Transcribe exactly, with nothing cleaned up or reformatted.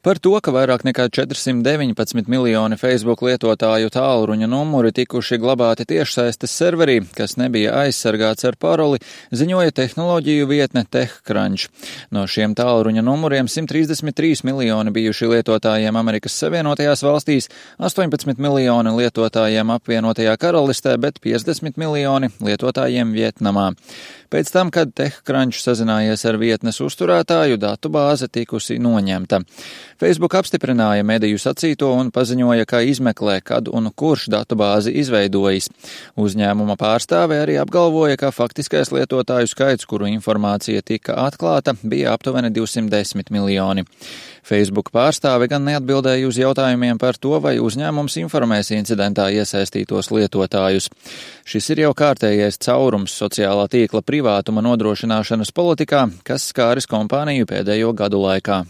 Par to, ka vairāk nekā četrsimt deviņpadsmit miljoni Facebook lietotāju tālruņa numuri tikuši glabāti tiešsaistes serverī, kas nebija aizsargāts ar paroli, ziņoja tehnoloģiju vietne TechCrunch. No šiem tālruņa numuriem simt trīsdesmit trīs miljoni bijuši lietotājiem Amerikas Savienotajās valstīs, astoņpadsmit miljoni lietotājiem apvienotajā karalistē, bet piecdesmit miljoni lietotājiem Vietnamā. Pēc tam, kad TechCrunch sazinājies ar vietnes uzturētāju, datu bāze tikusi noņemta. Facebook apstiprināja mediju sacīto un paziņoja, ka izmeklē, kad un kurš datu bāzi izveidojis. Uzņēmuma pārstāve arī apgalvoja, ka faktiskais lietotāju skaits, kuru informācija tika atklāta, bija aptuveni divsimt desmit miljoni. Facebook pārstāve gan neatbildēja uz jautājumiem par to, vai uzņēmums informēs incidentā iesaistītos lietotājus. Šis ir jau kārtējais caurums sociālā tīkla privātuma nodrošināšanas politikā, kas skāris kompāniju pēdējo gadu laikā.